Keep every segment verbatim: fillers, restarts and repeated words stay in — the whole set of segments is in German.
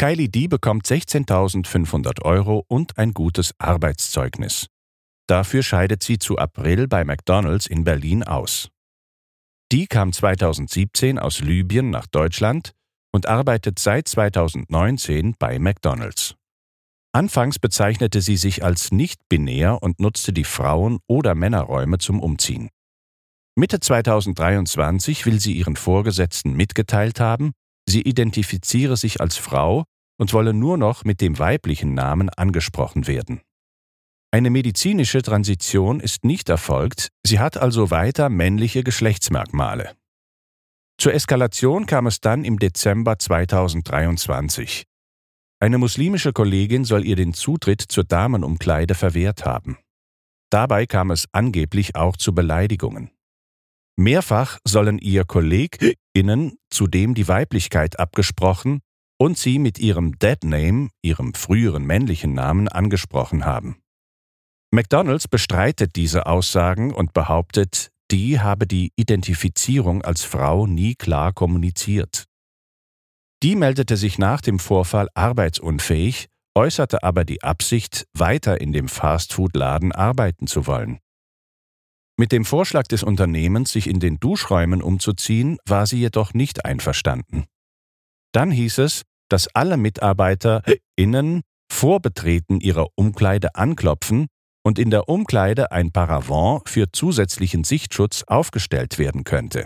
Kylie D bekommt sechzehntausendfünfhundert Euro und ein gutes Arbeitszeugnis. Dafür scheidet sie zu April bei McDonald's in Berlin aus. D kam zweitausendsiebzehn aus Libyen nach Deutschland und arbeitet seit zweitausendneunzehn bei McDonald's. Anfangs bezeichnete sie sich als nicht-binär und nutzte die Frauen- oder Männerräume zum Umziehen. Mitte zweitausenddreiundzwanzig will sie ihren Vorgesetzten mitgeteilt haben, sie identifiziere sich als Frau und wolle nur noch mit dem weiblichen Namen angesprochen werden. Eine medizinische Transition ist nicht erfolgt, sie hat also weiter männliche Geschlechtsmerkmale. Zur Eskalation kam es dann im Dezember zweitausenddreiundzwanzig. Eine muslimische Kollegin soll ihr den Zutritt zur Damenumkleide verwehrt haben. Dabei kam es angeblich auch zu Beleidigungen. Mehrfach sollen ihr KollegInnen zudem die Weiblichkeit abgesprochen und sie mit ihrem Deadname, ihrem früheren männlichen Namen, angesprochen haben. McDonald's bestreitet diese Aussagen und behauptet, die habe die Identifizierung als Frau nie klar kommuniziert. Die meldete sich nach dem Vorfall arbeitsunfähig, äußerte aber die Absicht, weiter in dem Fastfood-Laden arbeiten zu wollen. Mit dem Vorschlag des Unternehmens, sich in den Duschräumen umzuziehen, war sie jedoch nicht einverstanden. Dann hieß es, dass alle MitarbeiterInnen vor Betreten ihrer Umkleide anklopfen und in der Umkleide ein Paravent für zusätzlichen Sichtschutz aufgestellt werden könnte.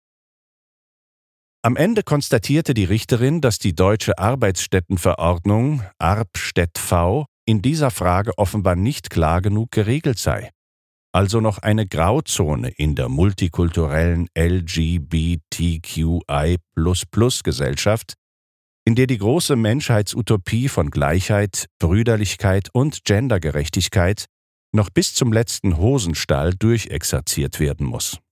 Am Ende konstatierte die Richterin, dass die deutsche Arbeitsstättenverordnung ArBStV in dieser Frage offenbar nicht klar genug geregelt sei. Also noch eine Grauzone in der multikulturellen L G B T Q I plus plus Gesellschaft, in der die große Menschheitsutopie von Gleichheit, Brüderlichkeit und Gendergerechtigkeit noch bis zum letzten Hosenstall durchexerziert werden muss.